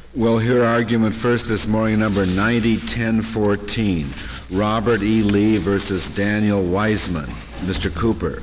We'll hear argument first this morning, number 90-1014, Robert E. Lee versus Daniel Wiseman. Mr. Cooper.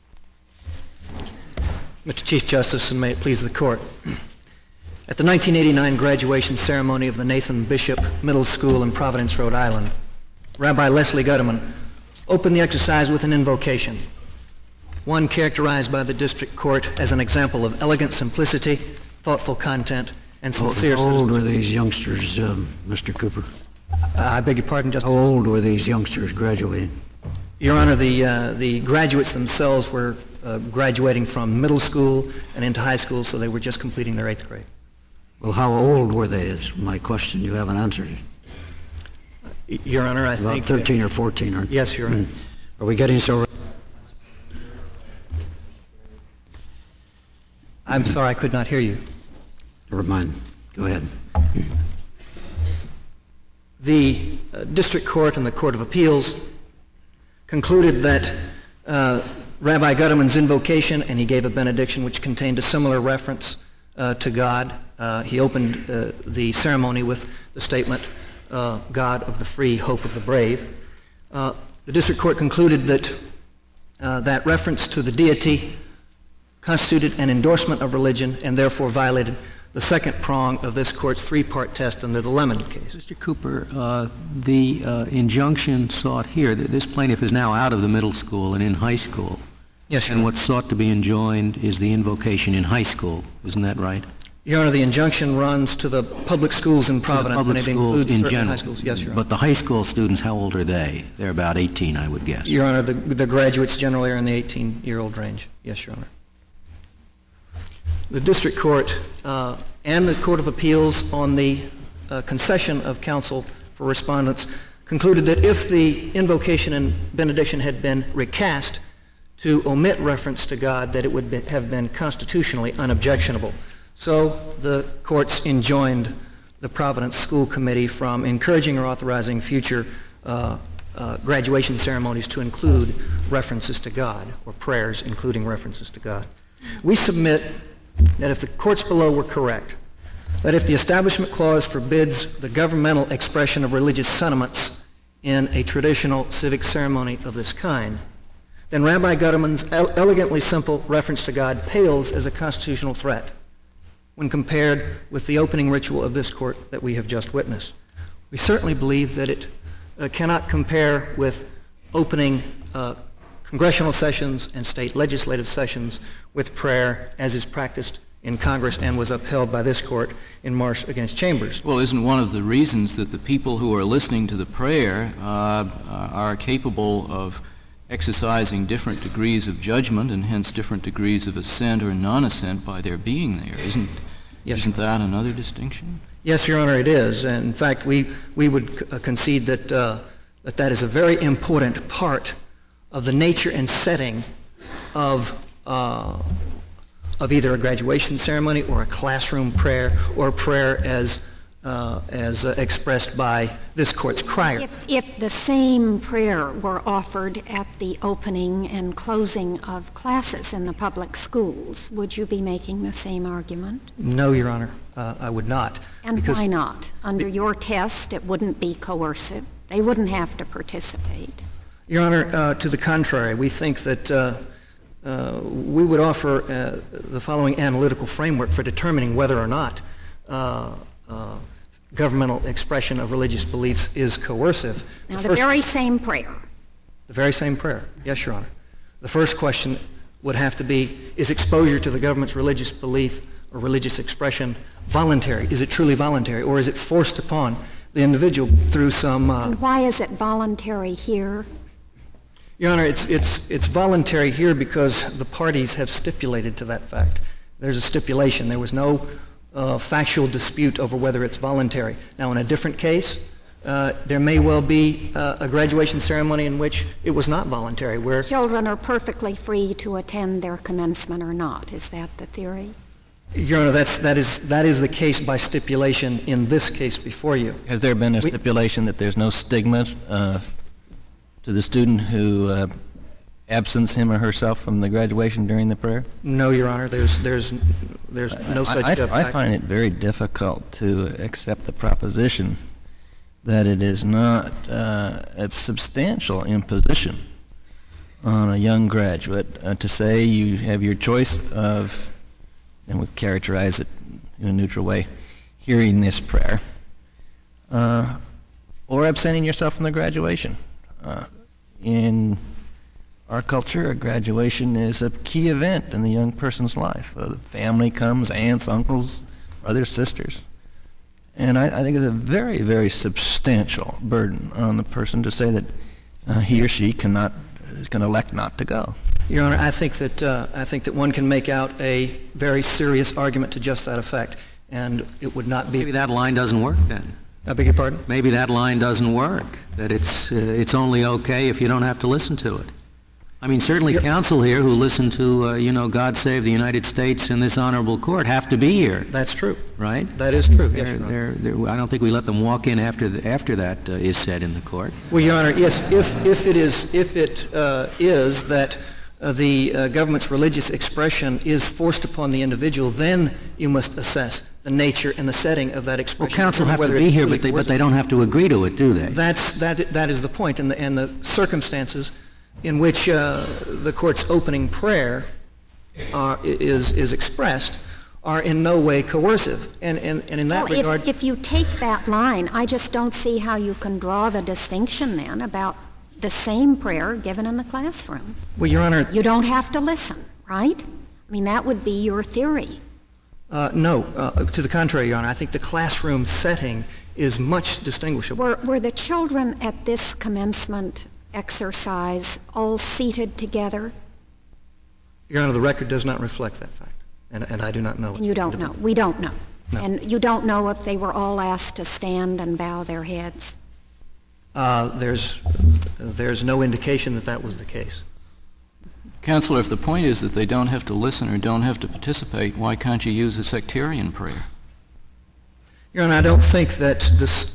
Mr. Chief Justice, and may it please the Court. At the 1989 graduation ceremony of the Nathan Bishop Middle School in Providence, Rhode Island, Rabbi Leslie Gutterman opened the exercise with an invocation, one characterized by the District Court as an example of elegant simplicity, thoughtful content, and sincere How old were these youngsters, Mr. Cooper? I beg your pardon, Justice? How old were these youngsters graduating? Your Honor, the graduates themselves were graduating from middle school and into high school, so they were just completing their 8th grade. Well, how old were they is my question. You haven't answered it. Your Honor, I About think... 13 or 14, aren't they? Yes, Your Honor. Are we getting so... I'm sorry, I could not hear you. Never mind. Go ahead. The District Court and the Court of Appeals concluded that Rabbi Gutterman's invocation, and he gave a benediction which contained a similar reference to God. He opened the ceremony with the statement, God of the free, hope of the brave. The District Court concluded that that reference to the deity constituted an endorsement of religion and therefore violated the second prong of this Court's three-part test under the Lemon case. Mr. Cooper, the injunction sought here, this plaintiff is now out of the middle school and in high school. Yes, Your And Honor. what's sought to be enjoined is the invocation in high school. Isn't that right? Your Honor, the injunction runs to the public schools in Providence, public and it schools includes in certain general. high schools. Yes, Your Honor. But the high school students, how old are they? They're about 18, I would guess. Your Honor, the graduates generally are in the 18-year-old range. Yes, Your Honor. The District Court and the Court of Appeals, on the concession of counsel for respondents, concluded that if the invocation and benediction had been recast to omit reference to God, that it would have been constitutionally unobjectionable. So the courts enjoined the Providence School Committee from encouraging or authorizing future graduation ceremonies to include references to God, or prayers including references to God. We submit that if the courts below were correct, that if the Establishment Clause forbids the governmental expression of religious sentiments in a traditional civic ceremony of this kind, then Rabbi Gutterman's elegantly simple reference to God pales as a constitutional threat when compared with the opening ritual of this court that we have just witnessed. We certainly believe that it cannot compare with opening congressional sessions and state legislative sessions with prayer as is practiced in Congress and was upheld by this court in Marsh against Chambers. Well, isn't one of the reasons that the people who are listening to the prayer are capable of exercising different degrees of judgment and hence different degrees of assent or non-assent by their being there? Isn't that another distinction? Yes, Your Honor, it is. And in fact, we would concede that that is a very important part of the nature and setting of either a graduation ceremony or a classroom prayer or prayer as expressed by this court's crier. If the same prayer were offered at the opening and closing of classes in the public schools, would you be making the same argument? No, Your Honor, I would not. And why not? Under your test, it wouldn't be coercive. They wouldn't have to participate. Your Honor, to the contrary, we think that we would offer the following analytical framework for determining whether or not governmental expression of religious beliefs is coercive. Now, the very same prayer. The very same prayer. Yes, Your Honor. The first question would have to be, is exposure to the government's religious belief or religious expression voluntary? Is it truly voluntary, or is it forced upon the individual through some... And why is it voluntary here? Your Honor, it's voluntary here because the parties have stipulated to that fact. There's a stipulation. There was no factual dispute over whether it's voluntary. Now, in a different case, there may well be a graduation ceremony in which it was not voluntary, where children are perfectly free to attend their commencement or not. Is that the theory? Your Honor, that is the case by stipulation in this case before you. Has there been a stipulation that there's no stigma to the student who absence him or herself from the graduation during the prayer? No, Your Honor. There's no such I fact. find it very difficult to accept the proposition that it is not a substantial imposition on a young graduate to say you have your choice of, and we characterize it in a neutral way, hearing this prayer, or absenting yourself from the graduation. In our culture, a graduation is a key event in the young person's life. The family comes, aunts, uncles, brothers, sisters. And I think it's a very, very substantial burden on the person to say that he or she can elect not to go. Your Honor, I think that one can make out a very serious argument to just that effect, and it would not be. Maybe that line doesn't work then. I beg your pardon? Maybe that line doesn't work, that it's only okay if you don't have to listen to it. I mean, certainly counsel here who listen to, God Save the United States in this honorable court have to be here. That's true. Right? That is true. Yes, Your Honor. I don't think we let them walk in after that is said in the court. Well, Your Honor, yes, if it is that the government's religious expression is forced upon the individual, then you must assess the nature and the setting of that expression. Well, counsel have to be here, but they don't have to agree to it, do they? That is the point, and the circumstances in which the court's opening prayer is expressed are in no way coercive. And in that regard... If you take that line, I just don't see how you can draw the distinction then about the same prayer given in the classroom. Well, Your Honor... You don't have to listen, right? I mean, that would be your theory. No. To the contrary, Your Honor. I think the classroom setting is much distinguishable. Were the children at this commencement exercise all seated together? Your Honor, the record does not reflect that fact, and I do not know. And you don't know. We don't know. No. And you don't know if they were all asked to stand and bow their heads. There's no indication that was the case. Counselor, if the point is that they don't have to listen or don't have to participate, why can't you use a sectarian prayer? Your Honor, I don't think that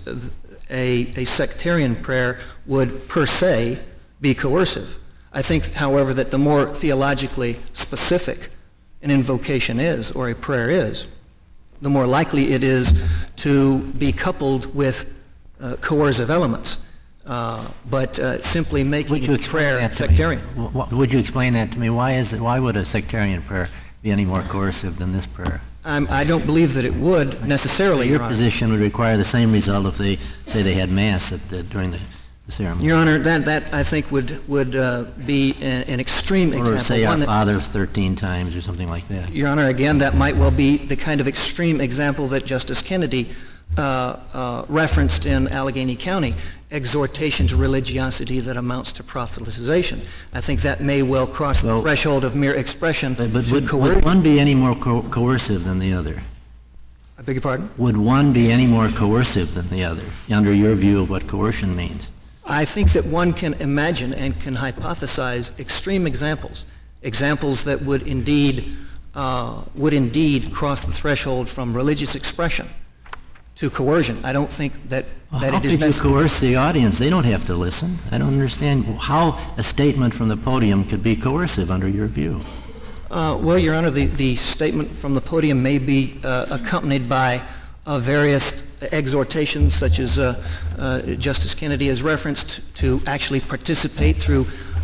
a sectarian prayer would per se be coercive. I think, however, that the more theologically specific an invocation is or a prayer is, the more likely it is to be coupled with coercive elements. But simply making a prayer sectarian. Would you explain that to me? Why would a sectarian prayer be any more coercive than this prayer? I don't believe that it would necessarily, Your Your Honor. Position would require the same result if they say they had Mass during the ceremony. Your Honor, that I think would be an extreme example. Or say Our Father 13 times or something like that. Your Honor, again, that might well be the kind of extreme example that Justice Kennedy referenced in Allegheny County, exhortation to religiosity that amounts to proselytization. I think that may well cross the threshold of mere expression. But would one be any more coercive than the other? I beg your pardon? Would one be any more coercive than the other, under your view of what coercion means? I think that one can imagine and can hypothesize extreme examples that would indeed cross the threshold from religious expression to coercion. I don't think that it is necessary. How could you coerce the audience? They don't have to listen. I don't understand how a statement from the podium could be coercive under your view. Well, Your Honor, the statement from the podium may be accompanied by various exhortations, such as Justice Kennedy has referenced, to actually participate through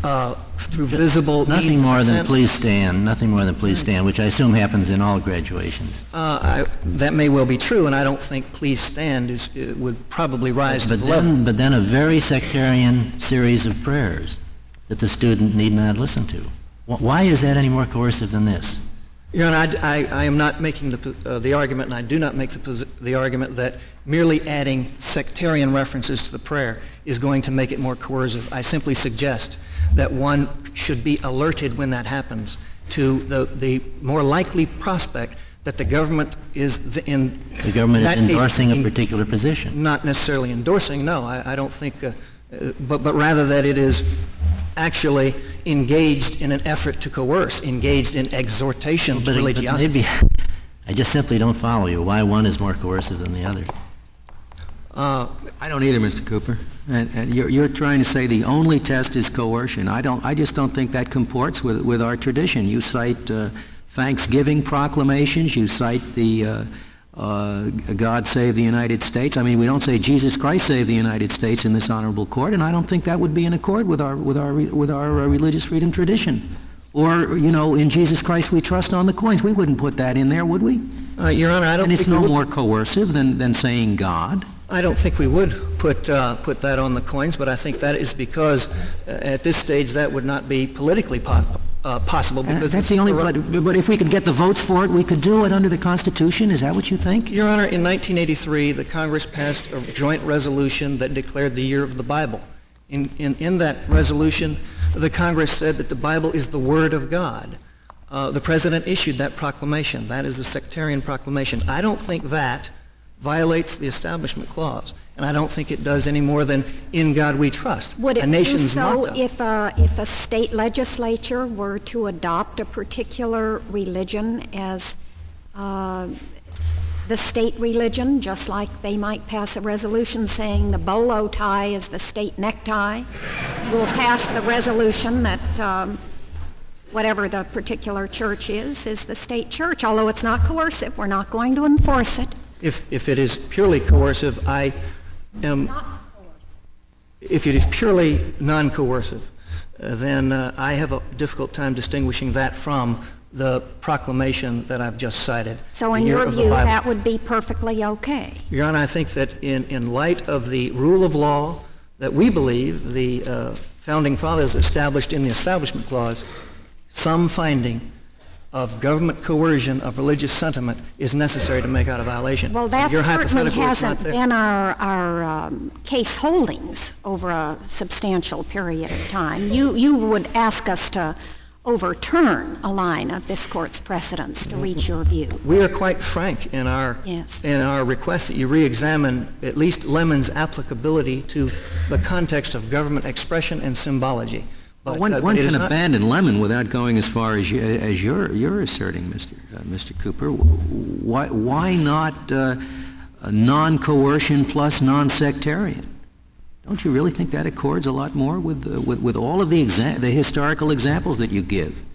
visible nothing more than please stand, which I assume happens in all graduations. That may well be true, and I don't think please stand would probably rise to the level. But then a very sectarian series of prayers that the student need not listen to. Why is that any more coercive than this? Your Honor, I am not making the argument, and I do not make the argument that merely adding sectarian references to the prayer is going to make it more coercive. I simply suggest that one should be alerted when that happens to the more likely prospect that the government is endorsing a particular position. Not necessarily endorsing, no. I don't think, but rather that it is actually engaged in an effort to coerce, engaged in exhortation to religiosity. But maybe I just simply don't follow you. Why one is more coercive than the other? I don't either, Mr. Cooper. And you're trying to say the only test is coercion. I just don't think that comports with our tradition. You cite Thanksgiving proclamations. You cite the God save the United States. I mean, we don't say Jesus Christ save the United States in this honorable court, and I don't think that would be in accord with our religious freedom tradition. Or, in Jesus Christ we trust on the coins. We wouldn't put that in there, would we? Your Honor, I don't and think it's no more coercive than saying God. I don't think we would put that on the coins, but I think that is because at this stage that would not be politically possible. Because that's the only. But if we could get the votes for it, we could do it under the Constitution. Is that what you think? Your Honor, in 1983, the Congress passed a joint resolution that declared the year of the Bible. In that resolution, the Congress said that the Bible is the Word of God. The President issued that proclamation. That is a sectarian proclamation. I don't think that violates the Establishment Clause, and I don't think it does any more than "In God We Trust." Would it a nation's do so motto. if a state legislature were to adopt a particular religion as the state religion, just like they might pass a resolution saying the bolo tie is the state necktie? We'll pass the resolution that whatever the particular church is the state church, although it's not coercive. We're not going to enforce it. If it is purely coercive, I am. Not coercive. If it is purely non-coercive, then I have a difficult time distinguishing that from the proclamation that I've just cited. So in your view, that would be perfectly okay? Your Honor, I think that in light of the rule of law that we believe the Founding Fathers established in the Establishment Clause, some finding of government coercion of religious sentiment is necessary to make out a violation. Well, that Your certainly hypothetical is not hasn't there. been our case holdings over a substantial period of time. You would ask us to overturn a line of this Court's precedents to reach your view. We are quite frank in our request that you re-examine at least Lemon's applicability to the context of government expression and symbology. But one can abandon Lemon without going as far as you're asserting, Mr. Cooper. Why not non-coercion plus non-sectarian? Don't you really think that accords a lot more with all of the historical examples that you give,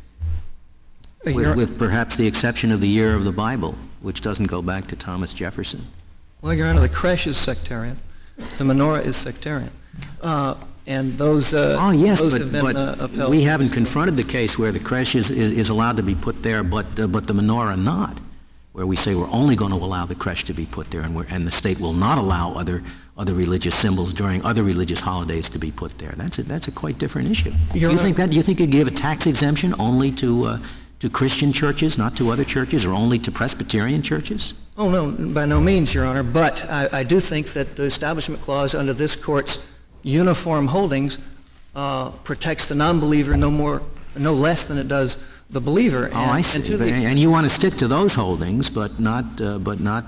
with perhaps the exception of the year of the Bible, which doesn't go back to Thomas Jefferson? Well, Your Honor, the creche is sectarian. The menorah is sectarian. And those have been upheld. We haven't confronted the case where the creche is allowed to be put there, but the menorah not, where we say we're only going to allow the creche to be put there, and the state will not allow other religious symbols during other religious holidays to be put there. That's a quite different issue. Do you think you'd give a tax exemption only to Christian churches, not to other churches, or only to Presbyterian churches? Oh, no, by no means, Your Honor. But I do think that the Establishment Clause under this Court's uniform holdings protects the non-believer no less than it does the believer. I see. And you want to stick to those holdings, but not to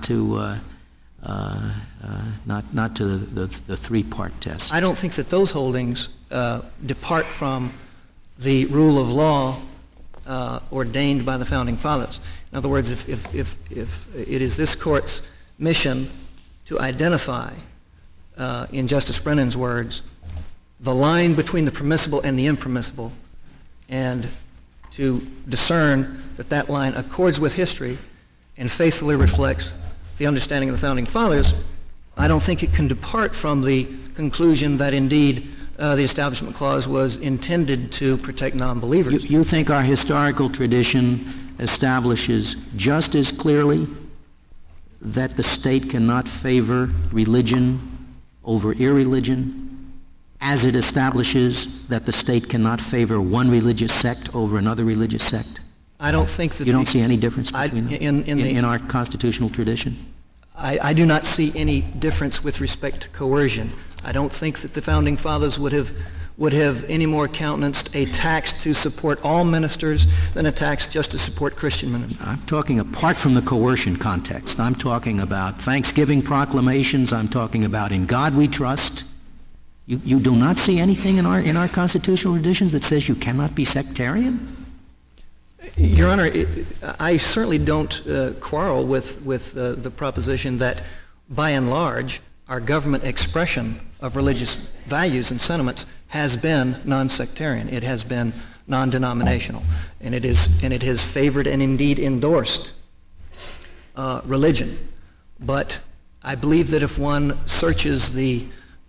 the three-part test. I don't think that those holdings depart from the rule of law ordained by the Founding Fathers. In other words, if it is this Court's mission to identify, in Justice Brennan's words, the line between the permissible and the impermissible, and to discern that line accords with history and faithfully reflects the understanding of the Founding Fathers, I don't think it can depart from the conclusion that indeed the Establishment Clause was intended to protect non-believers. You think our historical tradition establishes just as clearly that the state cannot favor religion over irreligion as it establishes that the state cannot favor one religious sect over another religious sect? I don't think that... You don't see any difference between them in our constitutional tradition? I do not see any difference with respect to coercion. I don't think that the Founding Fathers would have any more countenanced a tax to support all ministers than a tax just to support Christian ministers. I'm talking apart from the coercion context. I'm talking about Thanksgiving proclamations. I'm talking about "In God We Trust." You do not see anything in our constitutional traditions that says you cannot be sectarian? Your Honor, I certainly don't quarrel with the proposition that, by and large, our government expression of religious values and sentiments has been non-sectarian. It has been non-denominational, and it has favored and indeed endorsed religion. But I believe that if one searches the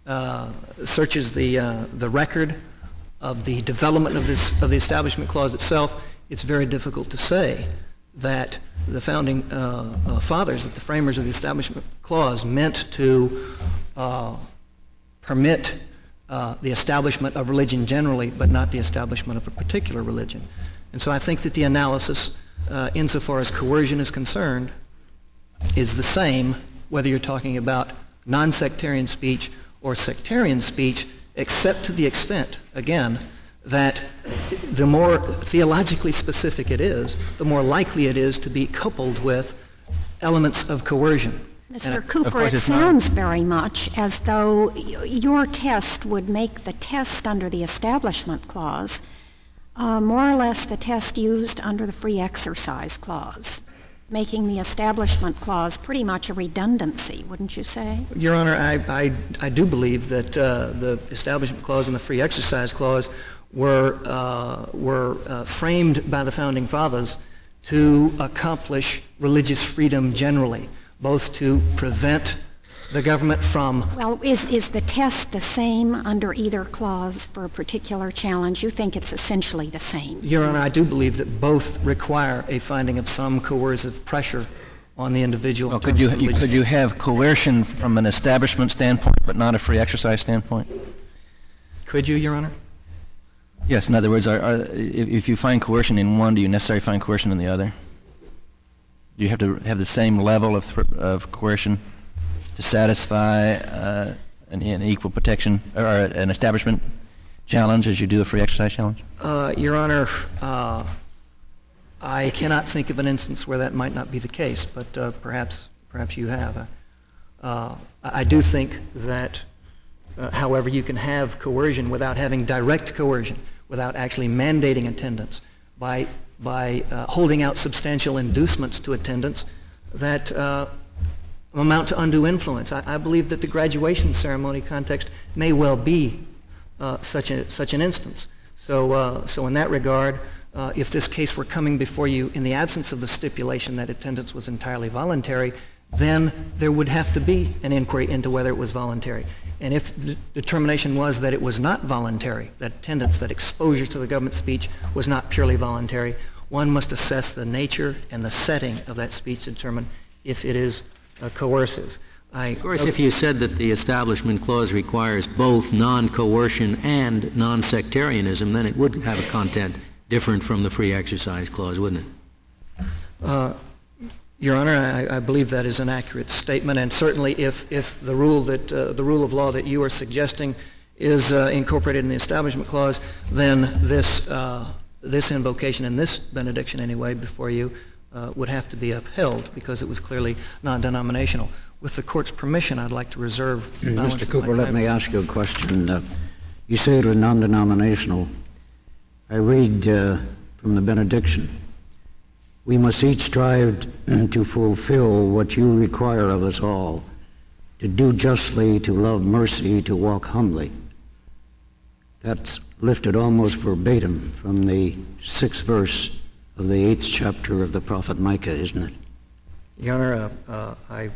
record of the development of the Establishment Clause itself, it's very difficult to say that the founding fathers, that the framers of the Establishment Clause meant to permit the establishment of religion generally, but not the establishment of a particular religion. And so I think that the analysis, insofar as coercion is concerned, is the same whether you're talking about non-sectarian speech or sectarian speech, except to the extent, again, that the more theologically specific it is, the more likely it is to be coupled with elements of coercion. Mr. Cooper, it sounds very much as though your test would make the test under the Establishment Clause more or less the test used under the Free Exercise Clause, making the Establishment Clause pretty much a redundancy, wouldn't you say? Your Honor, I do believe that the Establishment Clause and the Free Exercise Clause were framed by the Founding Fathers to accomplish religious freedom generally, both to prevent the government from... Well, is the test the same under either clause for a particular challenge? You think it's essentially the same? Your Honor, I do believe that both require a finding of some coercive pressure on the individual. Well, could you have coercion from an establishment standpoint but not a free exercise standpoint? Could you, Your Honor? Yes. In other words, if you find coercion in one, do you necessarily find coercion in the other? Do you have to have the same level of coercion to satisfy an equal protection or an establishment challenge as you do a free exercise challenge? Your Honor, I cannot think of an instance where that might not be the case, but perhaps you have. I do think that, however, you can have coercion without having direct coercion, without actually mandating attendance, by holding out substantial inducements to attendance that amount to undue influence. I believe that the graduation ceremony context may well be such an instance. So in that regard, if this case were coming before you in the absence of the stipulation that attendance was entirely voluntary, then there would have to be an inquiry into whether it was voluntary. And if the determination was that it was not voluntary, that attendance, that exposure to the government speech was not purely voluntary, one must assess the nature and the setting of that speech to determine if it is coercive. Of course, if you said that the Establishment Clause requires both non-coercion and non-sectarianism, then it would have a content different from the Free Exercise Clause, wouldn't it? Your Honor, I believe that is an accurate statement, and certainly if the rule of law that you are suggesting is incorporated in the Establishment Clause, then this invocation and this benediction, anyway, before you would have to be upheld because it was clearly non-denominational. With the Court's permission, I'd like to reserve the balance Mr. of Cooper, my let time. me ask you a question. You say it was non-denominational. I read from the benediction, "We must each strive to fulfill what you require of us all, to do justly, to love mercy, to walk humbly." That's lifted almost verbatim from the 6th verse of the 8th chapter of the prophet Micah, isn't it? Your Honor,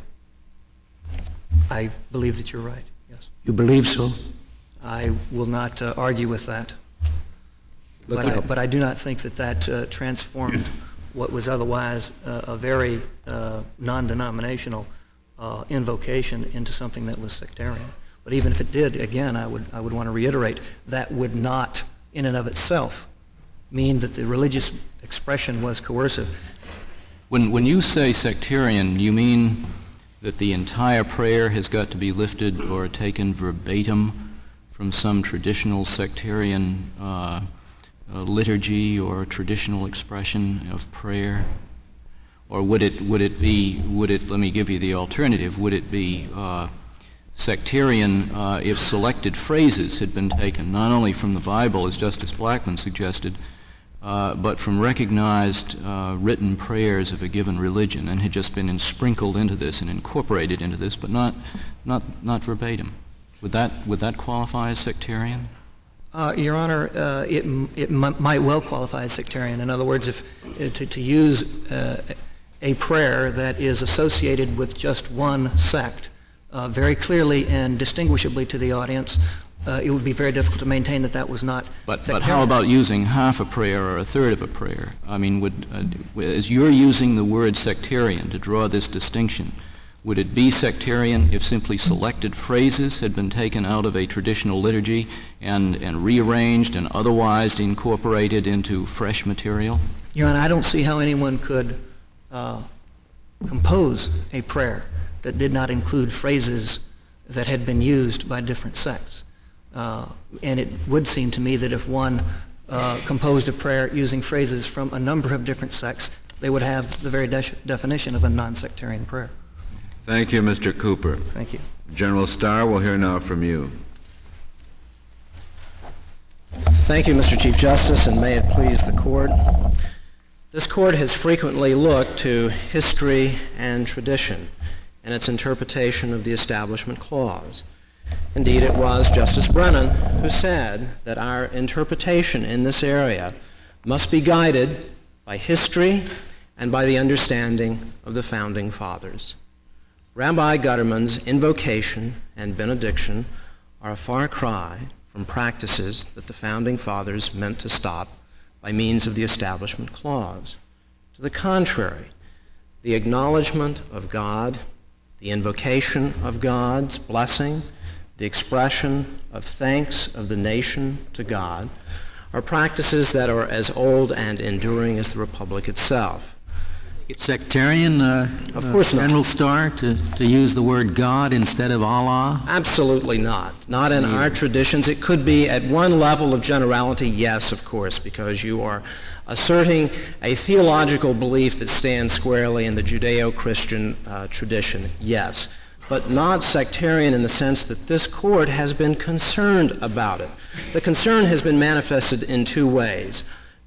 I believe that you're right, yes. You believe so? I will not argue with that. But I do not think that transformed what was otherwise a very non-denominational invocation into something that was sectarian. But even if it did, again, I would want to reiterate, that would not, in and of itself, mean that the religious expression was coercive. When you say sectarian, you mean that the entire prayer has got to be lifted or taken verbatim from some traditional sectarian liturgy or traditional expression of prayer? Or would it, let me give you the alternative, would it be sectarian if selected phrases had been taken, not only from the Bible, as Justice Blackmun suggested, but from recognized written prayers of a given religion, and had just been sprinkled into this and incorporated into this, but not verbatim. Would that qualify as sectarian? Your Honor, it might well qualify as sectarian. In other words, if to use a prayer that is associated with just one sect very clearly and distinguishably to the audience, it would be very difficult to maintain that that was not sectarian. But how about using half a prayer or a third of a prayer? I mean, as you're using the word sectarian to draw this distinction, would it be sectarian if simply selected phrases had been taken out of a traditional liturgy and rearranged and otherwise incorporated into fresh material? Your Honor, I don't see how anyone could compose a prayer that did not include phrases that had been used by different sects. And it would seem to me that if one composed a prayer using phrases from a number of different sects, they would have the very definition of a non-sectarian prayer. Thank you, Mr. Cooper. Thank you. General Starr, we'll hear now from you. Thank you, Mr. Chief Justice, and may it please the Court. This Court has frequently looked to history and tradition in its interpretation of the Establishment Clause. Indeed, it was Justice Brennan who said that our interpretation in this area must be guided by history and by the understanding of the Founding Fathers. Rabbi Gutterman's invocation and benediction are a far cry from practices that the Founding Fathers meant to stop by means of the Establishment Clause. To the contrary, the acknowledgement of God, the invocation of God's blessing, the expression of thanks of the nation to God are practices that are as old and enduring as the Republic itself. It's sectarian, of course not. General Starr, to use the word God instead of Allah? Absolutely not. Not in our traditions. It could be at one level of generality, yes, of course, because you are asserting a theological belief that stands squarely in the Judeo-Christian tradition, yes, but not sectarian in the sense that this Court has been concerned about it. The concern has been manifested in two ways.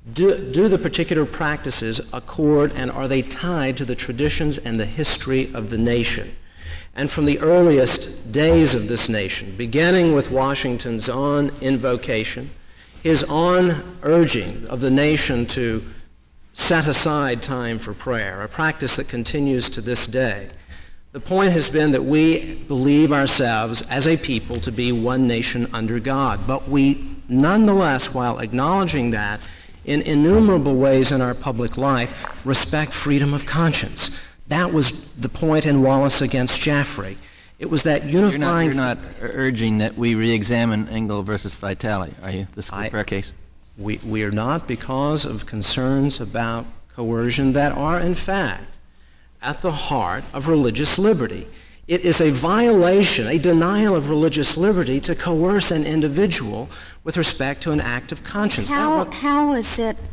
Do the particular practices accord and are they tied to the traditions and the history of the nation? And from the earliest days of this nation, beginning with Washington's own invocation, his own urging of the nation to set aside time for prayer, a practice that continues to this day, the point has been that we believe ourselves as a people to be one nation under God, but we nonetheless, while acknowledging that, in innumerable ways in our public life, respect freedom of conscience. That was the point in Wallace against Jaffrey. It was that unifying... You're not urging that we re-examine Engel versus Vitale, are you, the school prayer case? We are not, because of concerns about coercion that are, in fact, at the heart of religious liberty. It is a violation, a denial of religious liberty to coerce an individual with respect to an act of conscience. How does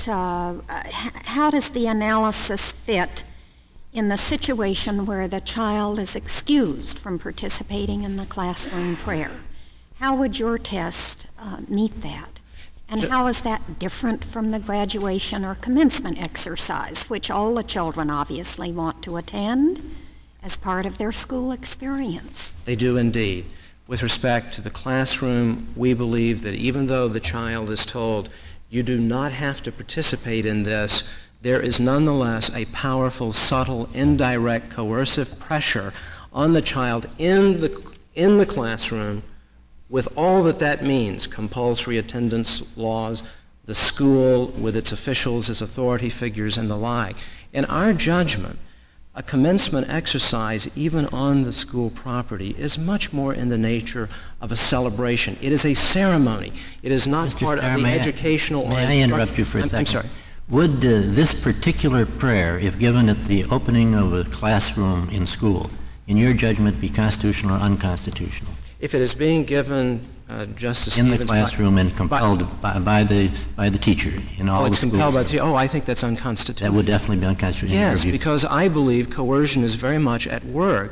the analysis fit in the situation where the child is excused from participating in the classroom prayer? How would your test meet that? And how is that different from the graduation or commencement exercise, which all the children obviously want to attend as part of their school experience? They do indeed. With respect to the classroom, we believe that even though the child is told, you do not have to participate in this, there is nonetheless a powerful, subtle, indirect, coercive pressure on the child in the classroom with all that means, compulsory attendance laws, the school with its officials as authority figures and the like. In our judgment, a commencement exercise, even on the school property, is much more in the nature of a celebration. It is a ceremony. It is not Mr. part Starr, of the educational... May I interrupt you for a second? I'm sorry. Would this particular prayer, if given at the opening of a classroom in school, in your judgment be constitutional or unconstitutional? If it is being given, Justice in Stevens... the classroom and compelled by the teacher in all the schools. Compelled by the teacher. Oh, I think that's unconstitutional. That would definitely be unconstitutional. Yes, because I believe coercion is very much at work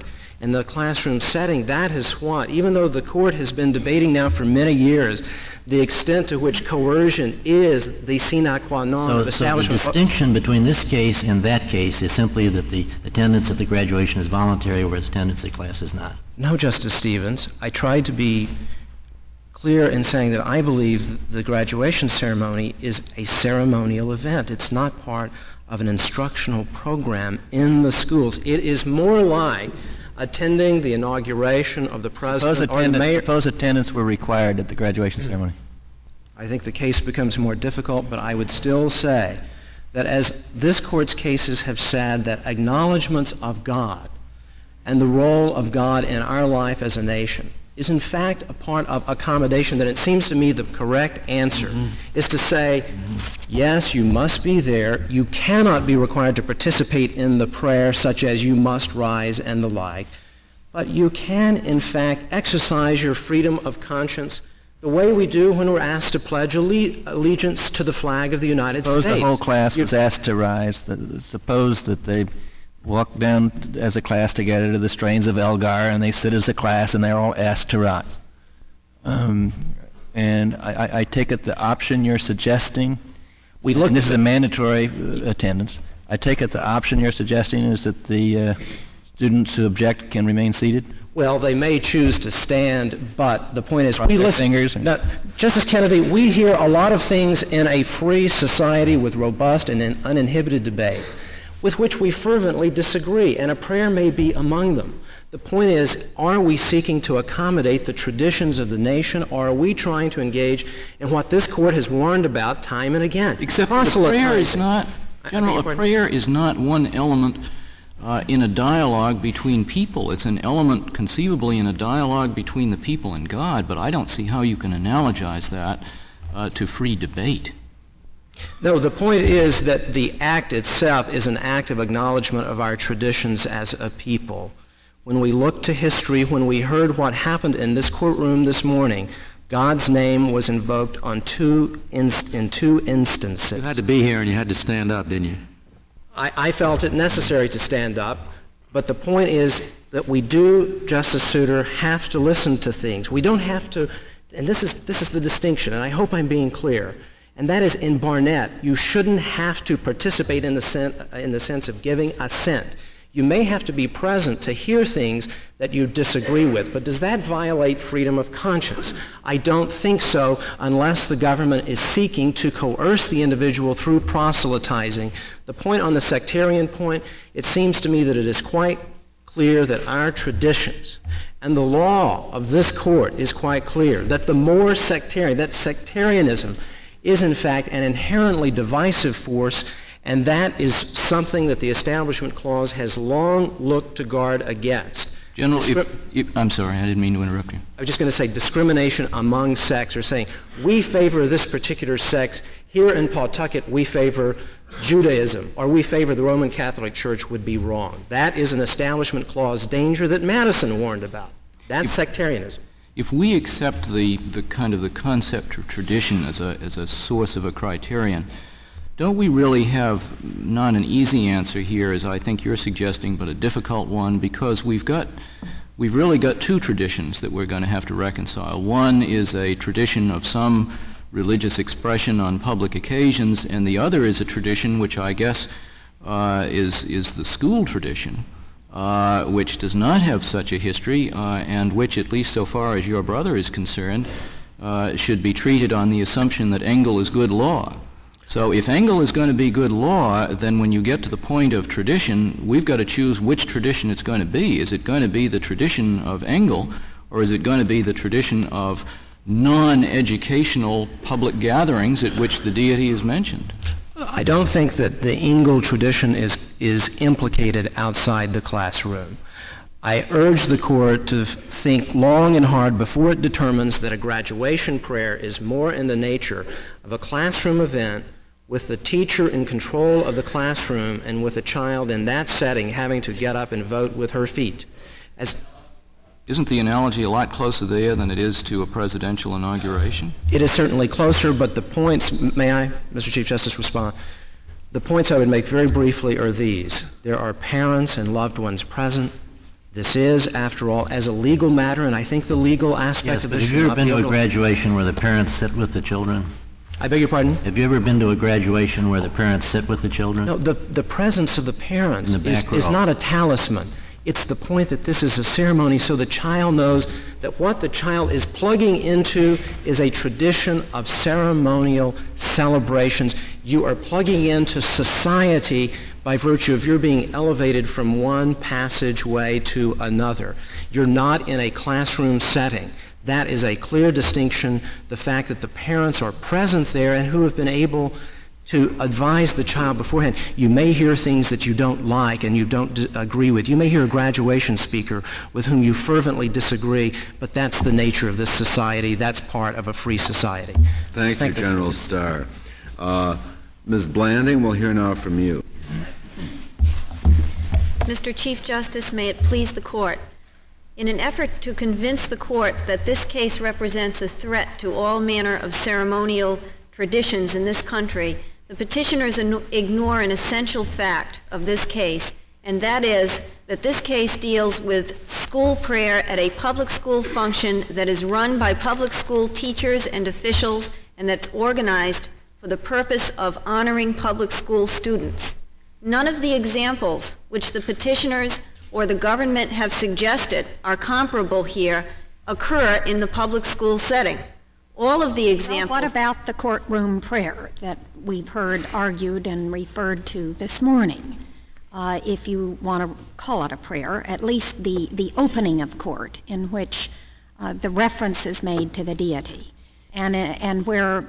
in the classroom setting, that is what, even though the court has been debating now for many years, the extent to which coercion is the sine qua non of establishment. So the distinction between this case and that case is simply that the attendance at the graduation is voluntary, whereas attendance at class is not. No, Justice Stevens. I tried to be clear in saying that I believe the graduation ceremony is a ceremonial event. It's not part of an instructional program in the schools. It is more like attending the inauguration of the president or the mayor. Suppose attendance were required at the graduation ceremony. I think the case becomes more difficult, but I would still say that as this court's cases have said, that acknowledgments of God and the role of God in our life as a nation is in fact a part of accommodation, that it seems to me the correct answer is to say, yes, you must be there. You cannot be required to participate in the prayer, such as you must rise and the like. But you can, in fact, exercise your freedom of conscience the way we do when we're asked to pledge allegiance to the flag of the United States. Suppose the whole class was asked to rise. Suppose that they walk down as a class together to the strains of Elgar, and they sit as a class, and they're all asked to rise. And I take it the option you're suggesting, and this is a mandatory attendance, I take it the option you're suggesting is that the students who object can remain seated? Well, they may choose to stand, but the point is, we listen. Fingers. Now, Justice Kennedy, we hear a lot of things in a free society with robust and uninhibited debate, with which we fervently disagree, and a prayer may be among them. The point is, are we seeking to accommodate the traditions of the nation, or are we trying to engage in what this court has warned about time and again? Except the prayer is not, General, a prayer is not one element in a dialogue between people. It's an element conceivably in a dialogue between the people and God, but I don't see how you can analogize that to free debate. No, the point is that the act itself is an act of acknowledgement of our traditions as a people. When we look to history, when we heard what happened in this courtroom this morning, God's name was invoked on in two instances. You had to be here and you had to stand up, didn't you? I felt it necessary to stand up, but the point is that we do, Justice Souter, have to listen to things. We don't have to, and this is the distinction, and I hope I'm being clear. And that is, in Barnett, you shouldn't have to participate in the sense of giving assent. You may have to be present to hear things that you disagree with, but does that violate freedom of conscience? I don't think so, unless the government is seeking to coerce the individual through proselytizing. The point on the sectarian point, it seems to me that it is quite clear that our traditions and the law of this court is quite clear that the more sectarian, that sectarianism is in fact an inherently divisive force, and that is something that the Establishment Clause has long looked to guard against. General, I'm sorry, I didn't mean to interrupt you. I was just going to say discrimination among sects, or saying we favor this particular sect. Here in Pawtucket, we favor Judaism, or we favor the Roman Catholic Church, would be wrong. That is an Establishment Clause danger that Madison warned about. That's sectarianism. If we accept the kind of the concept of tradition as a source of a criterion, don't we really have not an easy answer here, as I think you're suggesting, but a difficult one, because we've really got two traditions that we're going to have to reconcile. One is a tradition of some religious expression on public occasions, and the other is a tradition which I guess is the school tradition, which does not have such a history, and which, at least so far as your brother is concerned, should be treated on the assumption that Engel is good law. So if Engel is going to be good law, then when you get to the point of tradition, we've got to choose which tradition it's going to be. Is it going to be the tradition of Engel, or is it going to be the tradition of non-educational public gatherings at which the deity is mentioned? I don't think that the Engel tradition is implicated outside the classroom. I urge the court to think long and hard before it determines that a graduation prayer is more in the nature of a classroom event with the teacher in control of the classroom and with a child in that setting having to get up and vote with her feet. Isn't the analogy a lot closer there than it is to a presidential inauguration? It is certainly closer, but the points, may I, Mr. Chief Justice, respond? The points I would make very briefly are these. There are parents and loved ones present. This is, after all, as a legal matter, and I think the legal aspect Yes, of but this have should you ever not been be to a overlooked. graduation where the parents sit with the children? I beg your pardon? Have you ever been to a graduation where the parents sit with the children? No, the presence of the parents In the back is row. not a talisman. It's the point that this is a ceremony so the child knows that what the child is plugging into is a tradition of ceremonial celebrations. You are plugging into society by virtue of your being elevated from one passageway to another. You're not in a classroom setting. That is a clear distinction. The fact that the parents are present there and who have been able to advise the child beforehand. You may hear things that you don't like and you don't agree with. You may hear a graduation speaker with whom you fervently disagree, but that's the nature of this society. That's part of a free society. Thank you, General Starr. Ms. Blanding, we'll hear now from you. Mr. Chief Justice, may it please the Court. In an effort to convince the Court that this case represents a threat to all manner of ceremonial traditions in this country, the petitioners ignore an essential fact of this case, and that is that this case deals with school prayer at a public school function that is run by public school teachers and officials and that's organized for the purpose of honoring public school students. None of the examples which the petitioners or the government have suggested are comparable here occur in the public school setting. All of the examples... Well, what about the courtroom prayer that we've heard argued and referred to this morning? If you want to call it a prayer, at least the opening of court in which the reference is made to the deity and where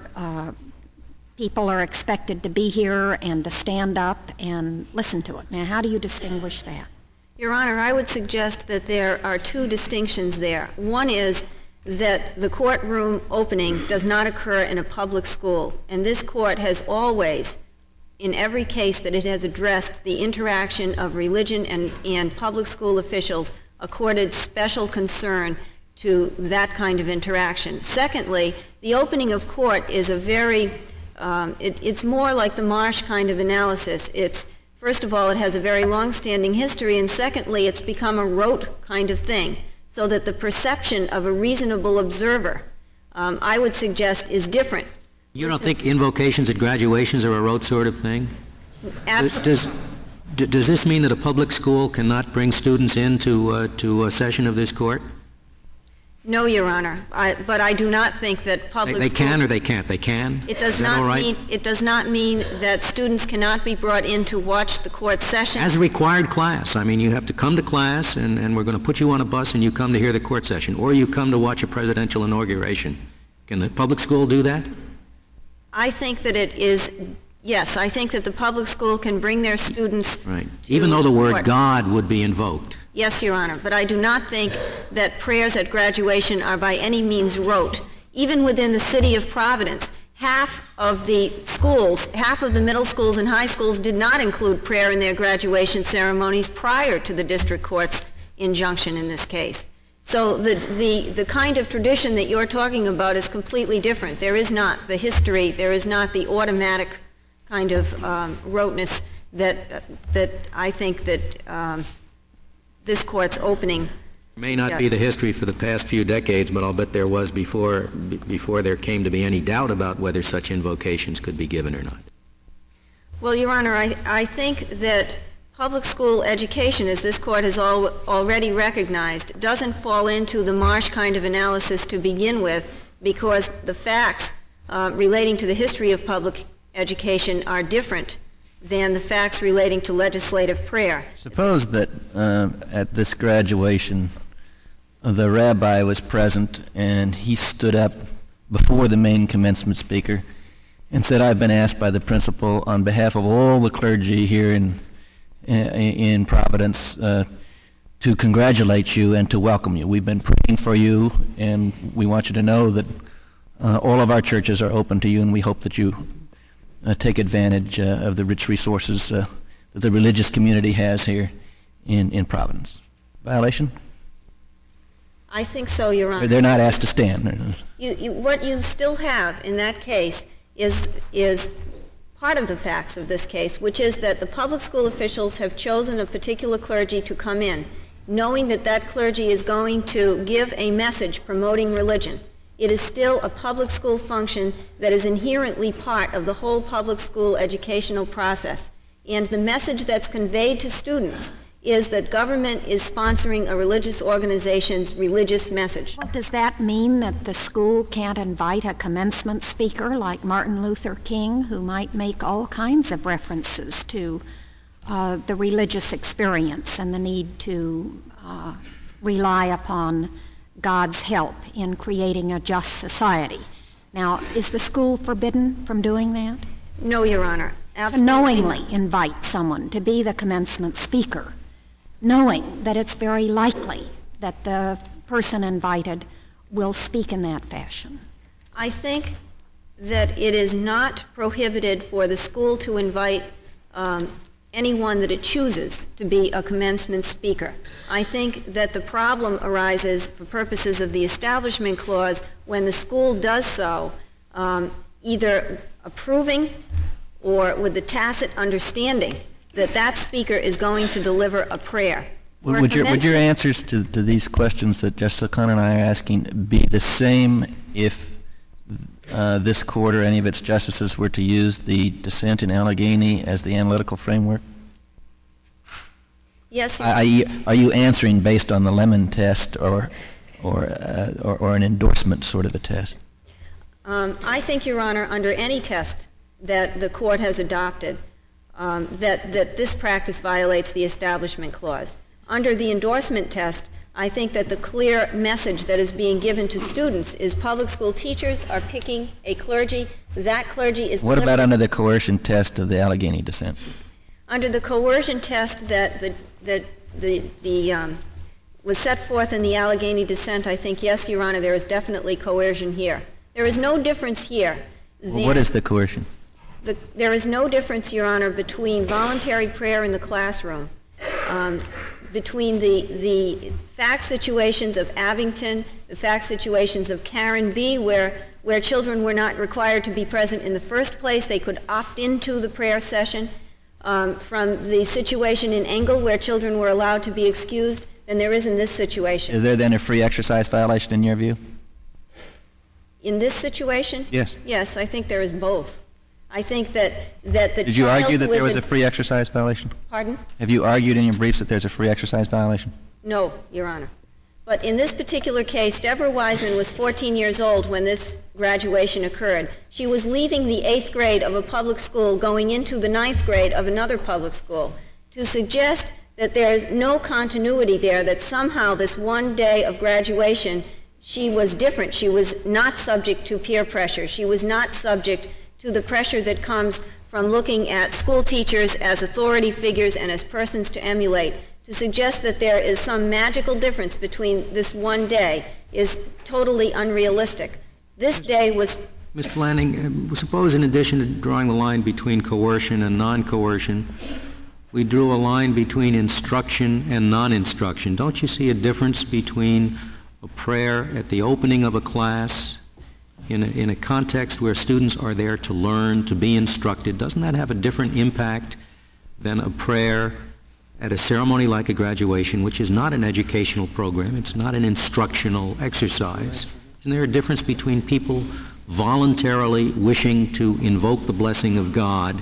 people are expected to be here and to stand up and listen to it. Now, how do you distinguish that? Your Honor, I would suggest that there are two distinctions there. One is that the courtroom opening does not occur in a public school, and this Court has always, in every case that it has addressed the interaction of religion and public school officials, accorded special concern to that kind of interaction. Secondly, the opening of court is a very, it's more like the Marsh kind of analysis. First of all, it has a very long-standing history, and secondly, it's become a rote kind of thing, so that the perception of a reasonable observer, I would suggest, is different. You don't think invocations at graduations are a rote sort of thing? Absolutely. Does this mean that a public school cannot bring students into to a session of this court? No, Your Honor, but I do not think that public They can or they can't? They can? It does Is that not all right? mean it does not mean that students cannot be brought in to watch the court session. As a required class. I mean, you have to come to class, and we're going to put you on a bus, and you come to hear the court session, or you come to watch a presidential inauguration. Can the public school do that? I think that it is, yes, I think that the public school can bring their students Right. to Even though the word court. God would be invoked. Yes, Your Honor, but I do not think that prayers at graduation are by any means rote. Even within the city of Providence, half of the middle schools and high schools did not include prayer in their graduation ceremonies prior to the district court's injunction in this case. So the kind of tradition that you're talking about is completely different. There is not the history, there is not the automatic kind of roteness that I think that this court's opening. May not be the history for the past few decades, but I'll bet there was before there came to be any doubt about whether such invocations could be given or not. Well, Your Honor, I think that public school education, as this court has already recognized, doesn't fall into the Marsh kind of analysis to begin with, because the facts relating to the history of public education are different than the facts relating to legislative prayer. Suppose that at this graduation, the rabbi was present and he stood up before the main commencement speaker and said, "I've been asked by the principal on behalf of all the clergy here in Providence to congratulate you and to welcome you. We've been praying for you, and we want you to know that all of our churches are open to you, and we hope that you take advantage of the rich resources that the religious community has here in Providence." Violation? I think so, Your Honor. They're not asked to stand. What you still have in that case is part of the facts of this case, which is that the public school officials have chosen a particular clergy to come in. knowing that that clergy is going to give a message promoting religion. It is still a public school function that is inherently part of the whole public school educational process. And the message that's conveyed to students is that government is sponsoring a religious organization's religious message. Well, does that mean that the school can't invite a commencement speaker like Martin Luther King, who might make all kinds of references to the religious experience and the need to rely upon God's help in creating a just society? Now, is the school forbidden from doing that? No, Your Honor. Absolutely. To knowingly invite someone to be the commencement speaker, knowing that it's very likely that the person invited will speak in that fashion. I think that it is not prohibited for the school to invite anyone that it chooses to be a commencement speaker. I think that the problem arises for purposes of the Establishment Clause when the school does so, either approving or with the tacit understanding that that speaker is going to deliver a prayer. Would your answers to these questions that Justice O'Connor and I are asking be the same if this court or any of its justices were to use the dissent in Allegheny as the analytical framework? Yes. Are you answering based on the Lemon test or an endorsement sort of a test? I think, Your Honor, under any test that the court has adopted, that this practice violates the Establishment Clause. Under the endorsement test, I think that the clear message that is being given to students is public school teachers are picking a clergy. That clergy is... What about under the coercion test of the Allegheny dissent? Under the coercion test that was set forth in the Allegheny dissent, I think, yes, Your Honor, there is definitely coercion here. There is no difference here. Well, what is the coercion? There is no difference, Your Honor, between voluntary prayer in the classroom, between the fact situations of Abington, the fact situations of Karen B., where children were not required to be present in the first place. They could opt into the prayer session, from the situation in Engle, where children were allowed to be excused, than there is in this situation. Is there then a free exercise violation in your view? In this situation? Yes. Yes, I think there is both. I think that the Did you argue that there was a free exercise violation? Pardon? Have you argued in your briefs that there's a free exercise violation? No, Your Honor. But in this particular case, Deborah Wiseman was 14 years old when this graduation occurred. She was leaving the 8th grade of a public school going into the 9th grade of another public school. To suggest that there is no continuity there, that somehow this one day of graduation she was different. She was not subject to peer pressure. She was not subject to the pressure that comes from looking at school teachers as authority figures and as persons to emulate. To suggest that there is some magical difference between this one day is totally unrealistic. This day was... Ms. Blanding, suppose in addition to drawing the line between coercion and non-coercion, we drew a line between instruction and non-instruction. Don't you see a difference between a prayer at the opening of a class in a context where students are there to learn, to be instructed? Doesn't that have a different impact than a prayer at a ceremony like a graduation, which is not an educational program, it's not an instructional exercise? And there a difference between people voluntarily wishing to invoke the blessing of God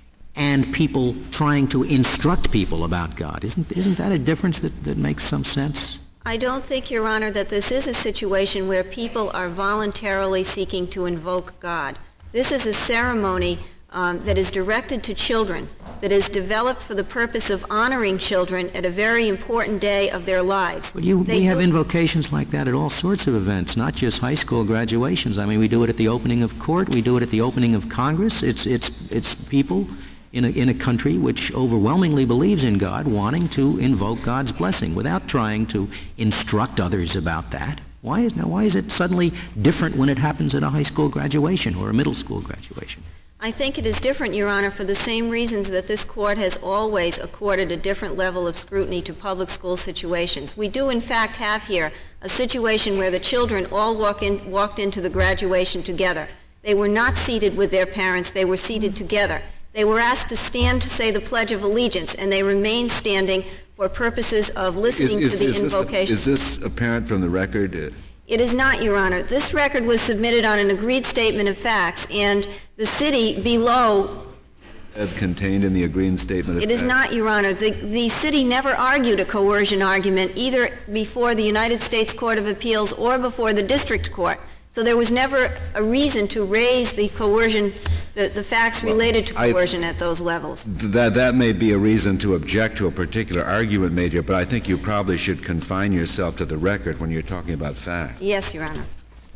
and people trying to instruct people about God? Isn't that a difference that makes some sense? I don't think, Your Honor, that this is a situation where people are voluntarily seeking to invoke God. This is a ceremony that is directed to children, that is developed for the purpose of honoring children at a very important day of their lives. But we have invocations like that at all sorts of events, not just high school graduations. I mean, we do it at the opening of court, we do it at the opening of Congress. It's people in a country which overwhelmingly believes in God wanting to invoke God's blessing without trying to instruct others about that. Why is it suddenly different when it happens at a high school graduation or a middle school graduation? I think it is different, Your Honor, for the same reasons that this court has always accorded a different level of scrutiny to public school situations. We do, in fact, have here a situation where the children all walked into the graduation together. They were not seated with their parents. They were seated together. They were asked to stand to say the Pledge of Allegiance, and they remained standing for purposes of listening to the invocation. Is this apparent from the record? It is not, Your Honor. This record was submitted on an agreed statement of facts, and the city below... Contained in the agreed statement of facts? It is not, Your Honor. The city never argued a coercion argument, either before the United States Court of Appeals or before the district court. So there was never a reason to raise the coercion, the facts related to coercion at those levels. That may be a reason to object to a particular argument made here, but I think you probably should confine yourself to the record when you're talking about facts. Yes, Your Honor.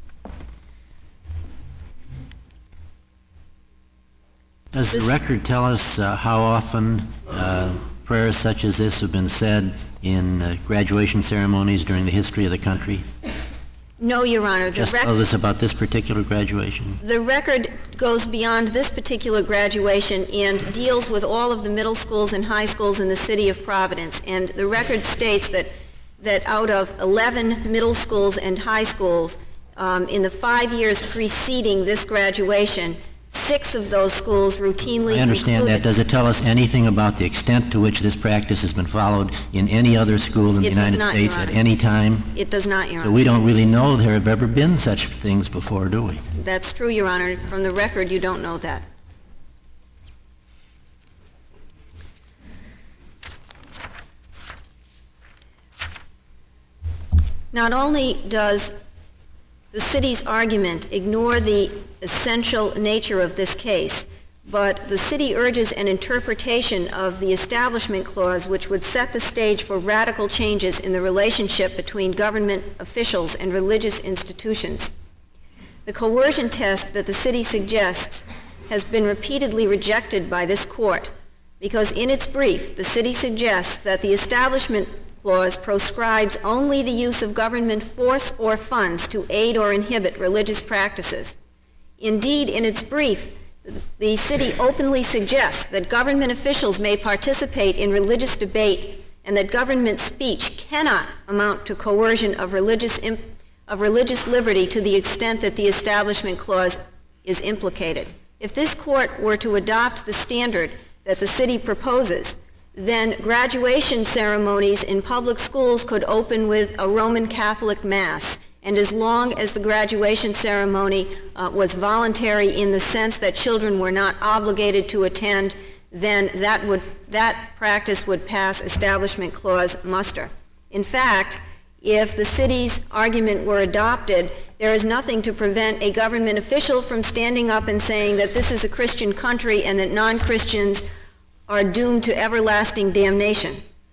Does the record tell us how often prayers such as this have been said in graduation ceremonies during the history of the country? No, Your Honor. Just tell us about this particular graduation. The record goes beyond this particular graduation and deals with all of the middle schools and high schools in the city of Providence. And the record states that out of 11 middle schools and high schools, in the 5 years preceding this graduation, 6 of those schools routinely I understand that. Does it tell us anything about the extent to which this practice has been followed in any other school in the United States at any time? It does not, Your Honor. So we don't really know there have ever been such things before, do we? That's true, Your Honor. From the record, you don't know that. Not only does the city's argument ignore the essential nature of this case, but the city urges an interpretation of the Establishment Clause which would set the stage for radical changes in the relationship between government officials and religious institutions. The coercion test that the city suggests has been repeatedly rejected by this court because in its brief, the city suggests that the Establishment Clause proscribes only the use of government force or funds to aid or inhibit religious practices. Indeed, in its brief, the city openly suggests that government officials may participate in religious debate and that government speech cannot amount to coercion of religious liberty to the extent that the Establishment Clause is implicated. If this court were to adopt the standard that the city proposes, then graduation ceremonies in public schools could open with a Roman Catholic Mass. And as long as the graduation ceremony was voluntary in the sense that children were not obligated to attend, then that practice would pass Establishment Clause muster. In fact, if the city's argument were adopted, there is nothing to prevent a government official from standing up and saying that this is a Christian country and that non-Christians are doomed to everlasting damnation.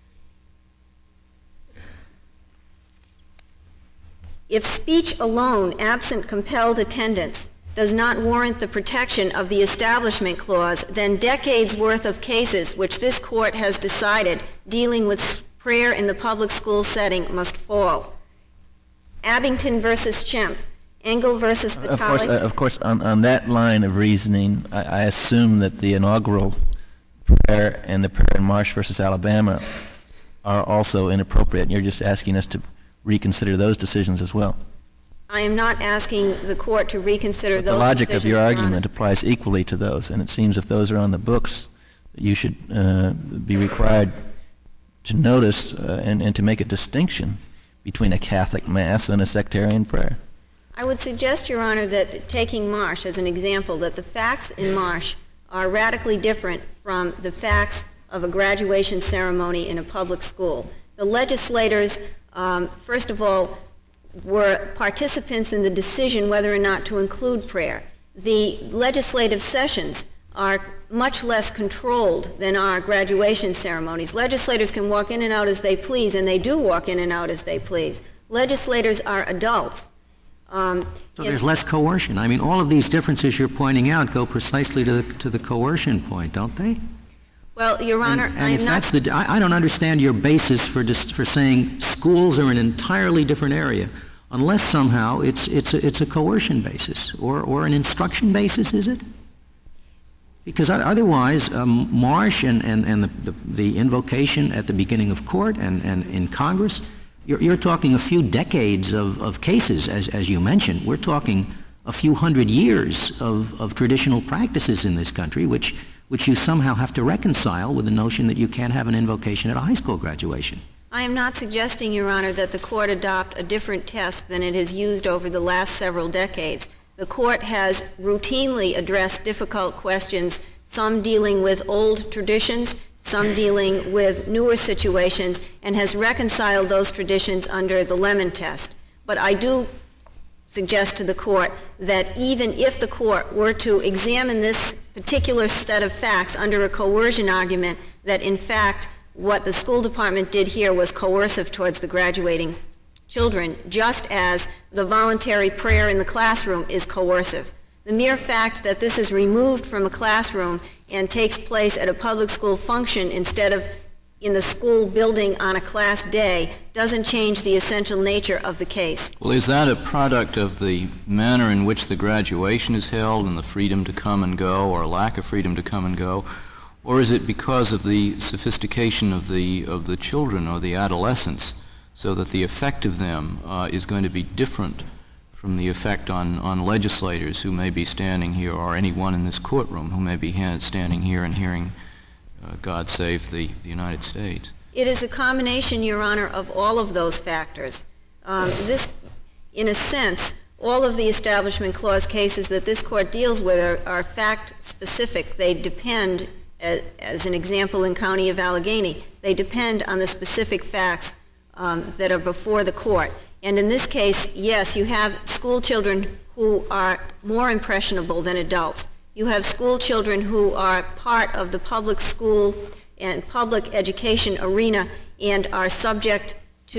If speech alone, absent compelled attendance, does not warrant the protection of the Establishment Clause, then decades' worth of cases which this court has decided dealing with prayer in the public school setting must fall. Abington versus Chimp, Engel versus Vitale. Of course, on that line of reasoning, I assume that the inaugural prayer and the prayer in Marsh versus Alabama are also inappropriate, and you're just asking us to reconsider those decisions as well. I am not asking the court to reconsider but those the logic decisions, of your Your argument Honor. applies equally to those, and it seems if those are on the books, you should be required to notice and to make a distinction between a Catholic Mass and a sectarian prayer. I would suggest, Your Honor, that taking Marsh as an example, that the facts in Marsh are radically different from the facts of a graduation ceremony in a public school. The legislators, first of all, were participants in the decision whether or not to include prayer. The legislative sessions are much less controlled than our graduation ceremonies. Legislators can walk in and out as they please, and they do walk in and out as they please. Legislators are adults. So there's less coercion. I mean, all of these differences you're pointing out go precisely to the coercion point, don't they? Well, Your Honor, I don't understand your basis for saying schools are an entirely different area, unless somehow it's a coercion basis or an instruction basis, is it? Because otherwise, Marsh and the invocation at the beginning of court and in Congress, you're talking a few decades of cases, as you mentioned. We're talking a few hundred years of traditional practices in this country, which which you somehow have to reconcile with the notion that you can't have an invocation at a high school graduation. I am not suggesting, Your Honor, that the court adopt a different test than it has used over the last several decades. The court has routinely addressed difficult questions, some dealing with old traditions, some dealing with newer situations, and has reconciled those traditions under the Lemon test. But I do suggest to the court that even if the court were to examine this particular set of facts under a coercion argument, that in fact what the school department did here was coercive towards the graduating children, just as the voluntary prayer in the classroom is coercive. The mere fact that this is removed from a classroom and takes place at a public school function instead of in the school building on a class day doesn't change the essential nature of the case. Well, is that a product of the manner in which the graduation is held and the freedom to come and go, or lack of freedom to come and go? Or is it because of the sophistication of the children or the adolescents, so that the effect of them is going to be different from the effect on legislators who may be standing here, or anyone in this courtroom who may be standing here and hearing God Save the United States? It is a combination, Your Honor, of all of those factors. This, in a sense, all of the Establishment Clause cases that this court deals with are fact-specific. They depend, as an example in County of Allegheny, they depend on the specific facts that are before the court. And in this case, yes, you have school children who are more impressionable than adults. You have school children who are part of the public school and public education arena and are subject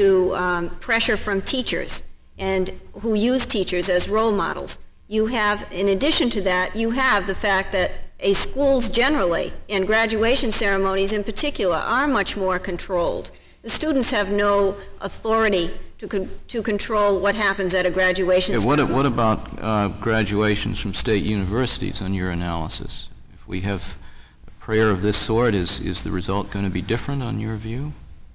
to pressure from teachers and who use teachers as role models. You have, in addition to that, you have the fact that schools generally, and graduation ceremonies in particular, are much more controlled. The students have no authority to control what happens at a graduation ceremony. What about graduations from state universities on your analysis? If we have a prayer of this sort, is the result going to be different on your view?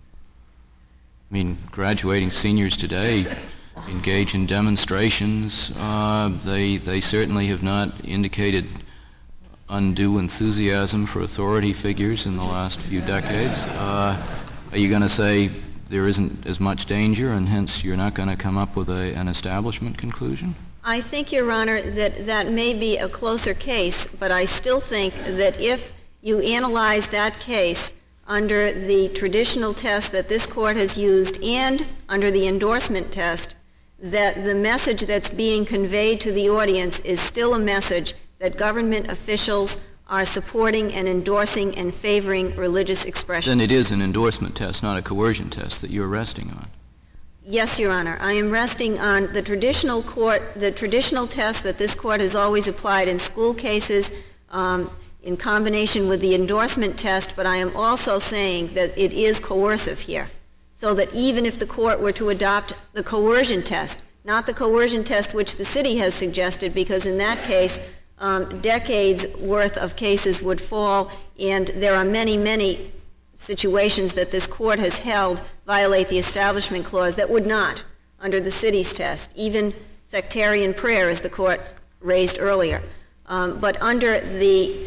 I mean, graduating seniors today engage in demonstrations. They certainly have not indicated undue enthusiasm for authority figures in the last few decades. Are you going to say there isn't as much danger, and hence you're not going to come up with an establishment conclusion? I think, Your Honor, that may be a closer case, but I still think that if you analyze that case under the traditional test that this court has used and under the endorsement test, that the message that's being conveyed to the audience is still a message that government officials are supporting and endorsing and favoring religious expression. Then it is an endorsement test, not a coercion test, that you're resting on. Yes, Your Honor. I am resting on the traditional test that this court has always applied in school cases in combination with the endorsement test, but I am also saying that it is coercive here, so that even if the court were to adopt the coercion test, not the coercion test which the city has suggested, because in that case, decades worth of cases would fall, and there are many, many situations that this court has held violate the Establishment Clause that would not under the city's test, even sectarian prayer, as the court raised earlier. But under the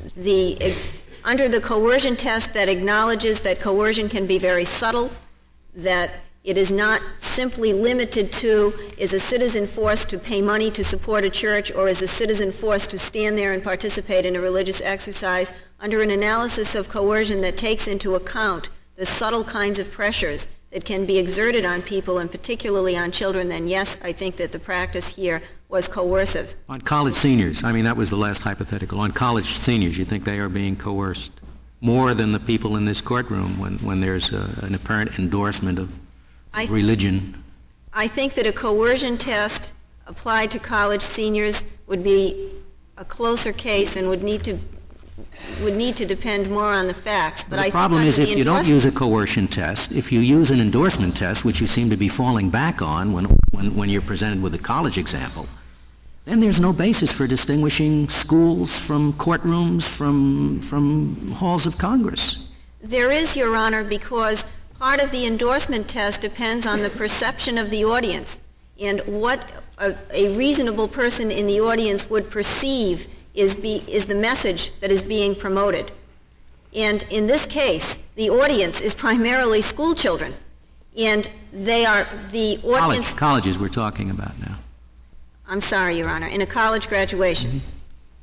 coercion test that acknowledges that coercion can be very subtle, that it is not simply limited to, is a citizen forced to pay money to support a church, or is a citizen forced to stand there and participate in a religious exercise, under an analysis of coercion that takes into account the subtle kinds of pressures that can be exerted on people, and particularly on children, then yes, I think that the practice here was coercive. On college seniors, I mean, that was the last hypothetical. On college seniors, you think they are being coerced more than the people in this courtroom when there's an apparent endorsement of religion? I think that a coercion test applied to college seniors would be a closer case and would need to depend more on the facts. But the problem is, if you don't use a coercion test, if you use an endorsement test, which you seem to be falling back on when you're presented with a college example, then there's no basis for distinguishing schools from courtrooms, from halls of Congress. There is, Your Honor, because part of the endorsement test depends on the perception of the audience and what a reasonable person in the audience would perceive is the message that is being promoted. And in this case, the audience is primarily school children, and they are the audience... Colleges we're talking about now. I'm sorry, Your Honor, in a college graduation. Mm-hmm.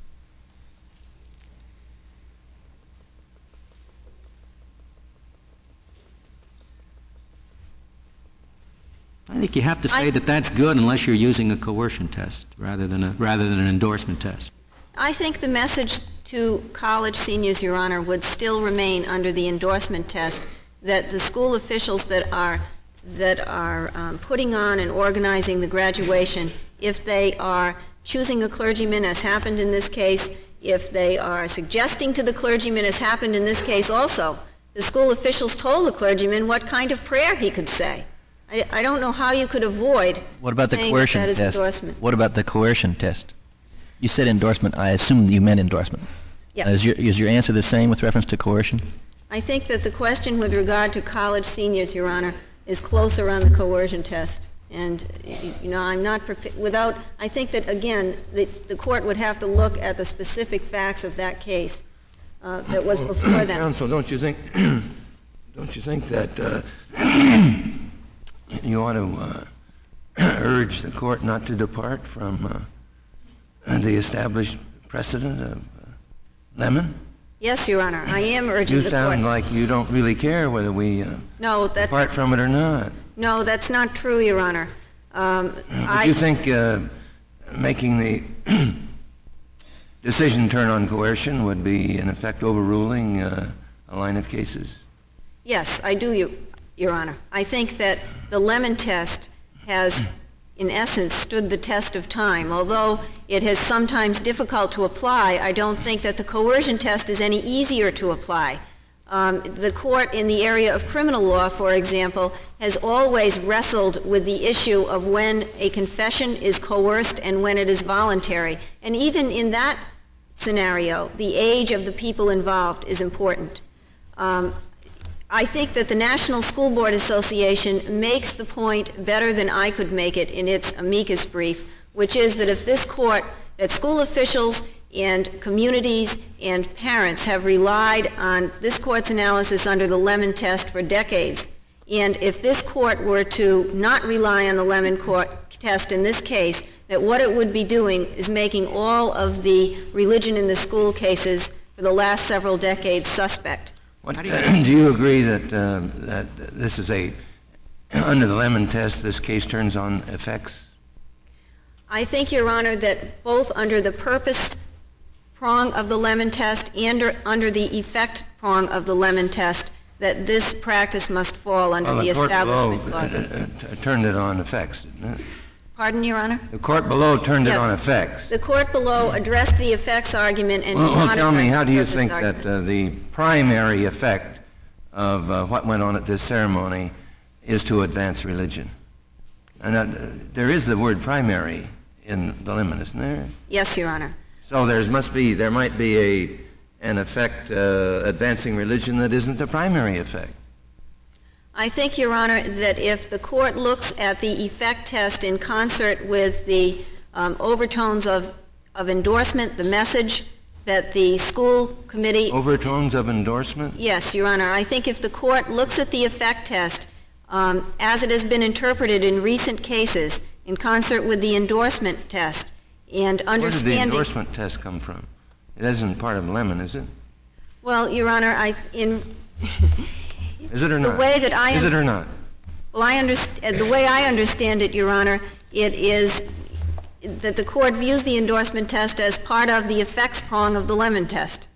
I think you have to say that that's good unless you're using a coercion test rather than an endorsement test. I think the message to college seniors, Your Honor, would still remain under the endorsement test, that the school officials that are putting on and organizing the graduation, if they are choosing a clergyman, as happened in this case, if they are suggesting to the clergyman, as happened in this case also, the school officials told the clergyman what kind of prayer he could say. I don't know how you could avoid What about the saying coercion that is test? endorsement. What about the coercion test? You said endorsement. I assume you meant endorsement. Yeah. Is your answer the same with reference to coercion? I think that the question with regard to college seniors, Your Honor, is closer on the coercion test. And, I'm not without, I think that, again, the court would have to look at the specific facts of that case that was before them. Counsel, don't you think that you ought to urge the court not to depart from the established precedent of Lemon? Yes, Your Honor, I am urging You the sound court. like you don't really care whether we depart from it or not. No, that's not true, Your Honor. Would you think making the decision turn on coercion would be, in effect, overruling a line of cases? Yes, I do, Your Honor. I think that the Lemon test has, in essence, stood the test of time. Although it is sometimes difficult to apply, I don't think that the coercion test is any easier to apply. The court in the area of criminal law, for example, has always wrestled with the issue of when a confession is coerced and when it is voluntary. And even in that scenario, the age of the people involved is important. I think that the National School Board Association makes the point better than I could make it in its amicus brief, which is that if this court, that school officials and communities and parents have relied on this court's analysis under the Lemon test for decades, and if this court were to not rely on the Lemon test in this case, that what it would be doing is making all of the religion in the school cases for the last several decades suspect. Do you agree that this is under the Lemon test, this case turns on effects? I think, Your Honor, that both under the purpose prong of the Lemon test and under the effect prong of the Lemon test, that this practice must fall under the establishment clause. The court below turned it on effects, didn't it? Pardon, Your Honor? The court below turned Yes. it on effects. The court below addressed the effects argument and did not tell me, address how the do you purpose think argument. that the primary effect of what went on at this ceremony is to advance religion? And there is the word primary in the Lemon, isn't there? Yes, Your Honor. So there might be an effect advancing religion that isn't the primary effect. I think, Your Honor, that if the court looks at the effect test in concert with the overtones of endorsement, the message that the school committee... Overtones of endorsement? Yes, Your Honor. I think if the court looks at the effect test as it has been interpreted in recent cases in concert with the endorsement test and understanding... Where did the endorsement test come from? It isn't part of Lemon, is it? Well, Your Honor, Is it or not? The way that Is it or not? Well, the way I understand it, Your Honor, it is that the court views the endorsement test as part of the effects prong of the Lemon test.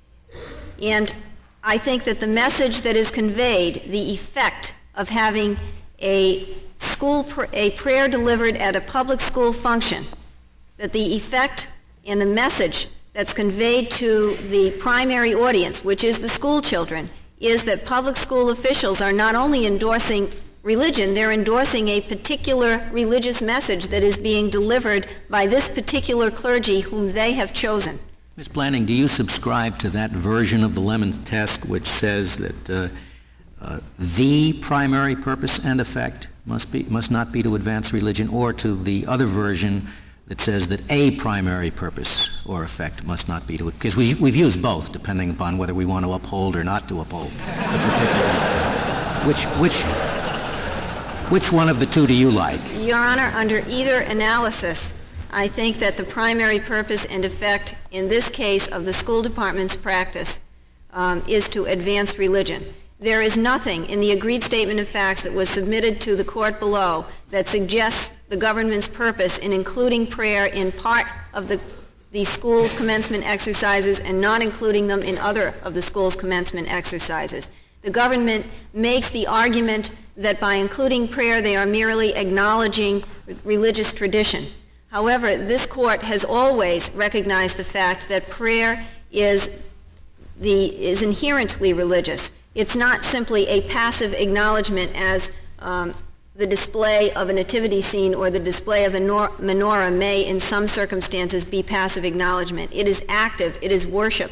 And I think that the message that is conveyed, the effect of having a prayer delivered at a public school function, that the effect and the message that's conveyed to the primary audience, which is the school children, is that public school officials are not only endorsing religion, they're endorsing a particular religious message that is being delivered by this particular clergy whom they have chosen. Ms. Blanding, do you subscribe to that version of the Lemon test which says that the primary purpose and effect must not be to advance religion, or to the other version that says that a primary purpose or effect must not be to it, because we've used both, depending upon whether we want to uphold or not to uphold the particular. Which one of the two do you like? Your Honor, under either analysis, I think that the primary purpose and effect in this case of the school department's practice is to advance religion. There is nothing in the agreed statement of facts that was submitted to the court below that suggests the government's purpose in including prayer in part of the school's commencement exercises and not including them in other of the school's commencement exercises. The government makes the argument that by including prayer they are merely acknowledging religious tradition. However, this court has always recognized the fact that prayer is inherently religious. It's not simply a passive acknowledgement as the display of a nativity scene or the display of a menorah may in some circumstances be passive acknowledgement. It is active, it is worship.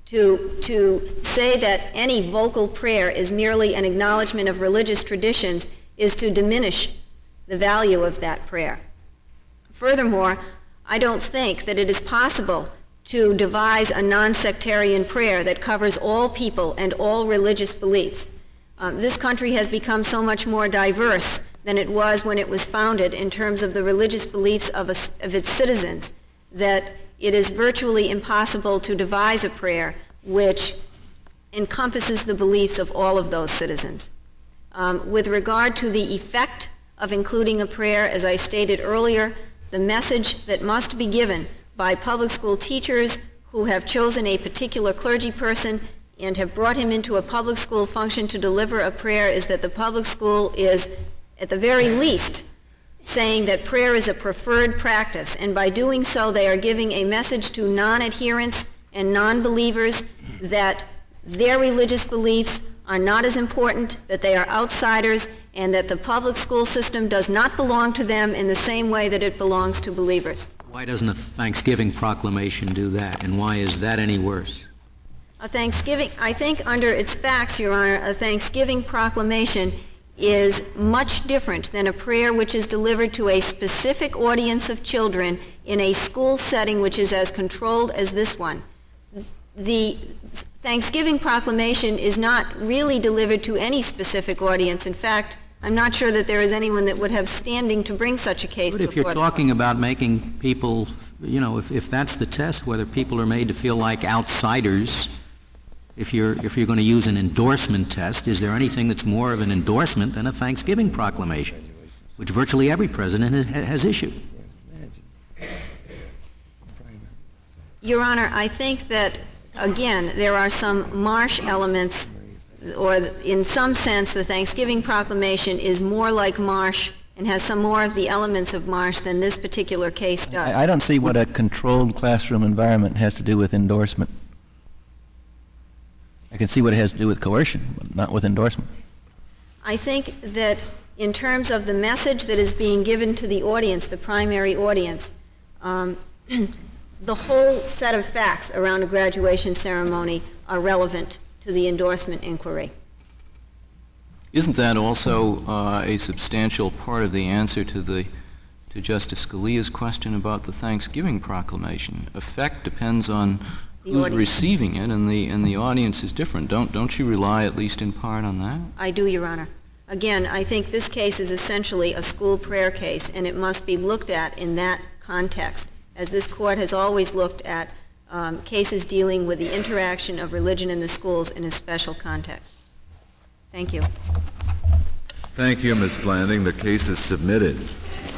To say that any vocal prayer is merely an acknowledgement of religious traditions is to diminish the value of that prayer. Furthermore, I don't think that it is possible to devise a non-sectarian prayer that covers all people and all religious beliefs. This country has become so much more diverse than it was when it was founded in terms of the religious beliefs of its citizens that it is virtually impossible to devise a prayer which encompasses the beliefs of all of those citizens. With regard to the effect of including a prayer, as I stated earlier, the message that must be given by public school teachers who have chosen a particular clergy person and have brought him into a public school function to deliver a prayer is that the public school is, at the very least, saying that prayer is a preferred practice, and by doing so they are giving a message to non-adherents and non-believers that their religious beliefs are not as important, that they are outsiders, and that the public school system does not belong to them in the same way that it belongs to believers. Why doesn't a Thanksgiving proclamation do that, and why is that any worse? A Thanksgiving, I think under its facts, Your Honor, a Thanksgiving proclamation is much different than a prayer which is delivered to a specific audience of children in a school setting which is as controlled as this one. The Thanksgiving proclamation is not really delivered to any specific audience. In fact, I'm not sure that there is anyone that would have standing to bring such a case before. But if you're talking about making people, you know, if that's the test, whether people are made to feel like outsiders, if you're going to use an endorsement test, is there anything that's more of an endorsement than a Thanksgiving proclamation, which virtually every president has issued? Your Honor, I think that, again, there are some marsh elements, or in some sense the Thanksgiving proclamation is more like marsh and has some more of the elements of marsh than this particular case does. I don't see what a controlled classroom environment has to do with endorsement. I can see what it has to do with coercion, but not with endorsement. I think that in terms of the message that is being given to the audience, the primary audience, the whole set of facts around a graduation ceremony are relevant to the endorsement inquiry. Isn't that also a substantial part of the answer to Justice Scalia's question about the Thanksgiving proclamation? Effect depends on who's receiving it, and the audience is different. Don't you rely at least in part on that? I do, Your Honor. Again, I think this case is essentially a school prayer case, and it must be looked at in that context, as this Court has always looked at cases dealing with the interaction of religion in the schools in a special context. Thank you. Thank you, Ms. Blanding. The case is submitted.